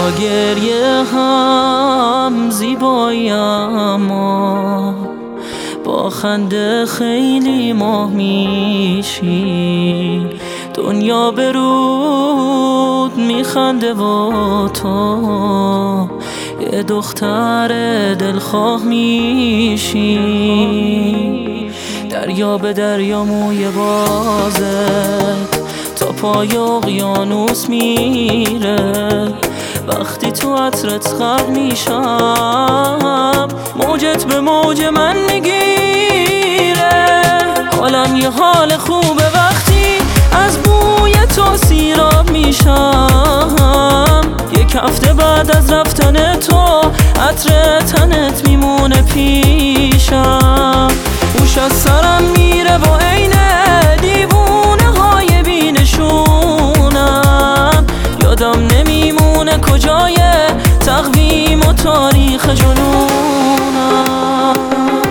با گریه هم زیبایی، اما با خنده خیلی ماه میشی. دنیا به رود میخنده و تو یه دختر دلخواه میشی. دریا به دریا موی بازت تا پای اقیانوس میره. وقتی تو عطرت خلق میشم موجت به موج من میگیره. حالم یه حال خوبه وقتی از بوی تو سیراب میشم. یک هفته بعد از رفتن تو عطر تنت میمونه پیشم. هوش از سرم میره و عین دیوونه های بینشونم. یادم نمیمونه کجای تقویم و تاریخ جنونم.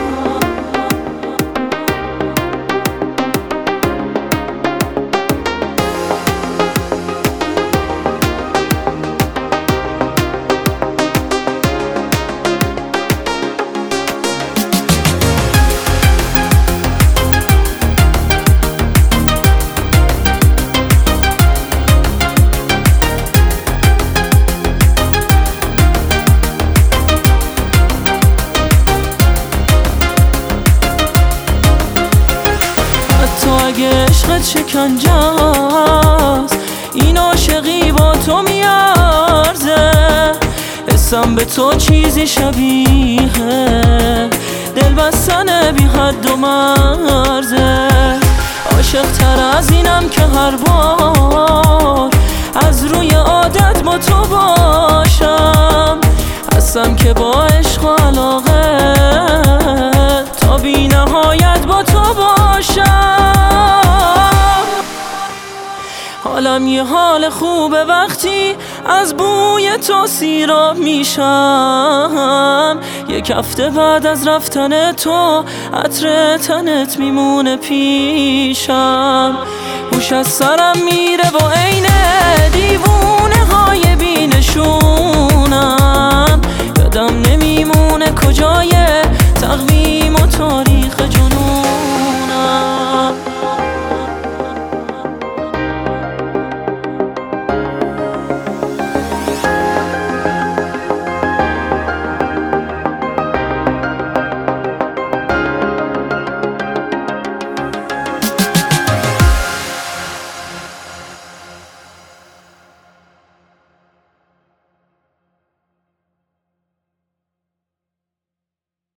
اگه عشقت شکنجه است این عاشقی با تو میارزه. حسم به تو چیزی شبیه دل بستن بی حد و مرزه. عاشق تر از اینم که هر بار از روی عادت با تو باشم. هستم که با عشق و علاقه تا بی نهایت با تو باشم. حالم یه حال خوبه وقتی از بوی تو سیراب میشم. یک هفته بعد از رفتن تو عطر تنت میمونه پیشم. هوش از سرم میره و عین دیوونه